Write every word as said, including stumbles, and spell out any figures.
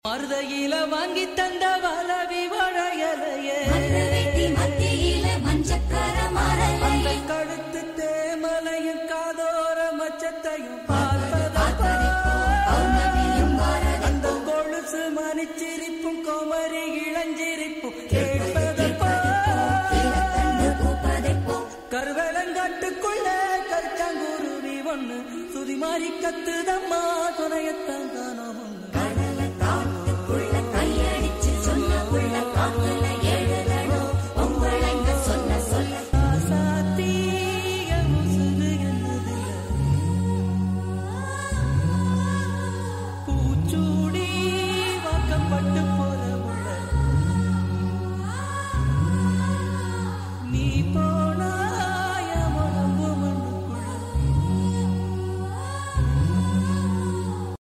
மருதையில வாங்கி தந்த வளவி வளையலையே மத்தியில மஞ்சக்கர அந்த கழுத்து தேமலையும் காதோர மச்சத்தையும் அந்த கொழுசு மணிச்சிரிப்பும் கோமரி இளஞ்சிரிப்பும் கேட்பதப்போ கருவேலங்காட்டுக்குள்ள கருச்சாங்குருவி ஒண்ணு சுதி மாறி கத்துதம்மா துணையத்தங்க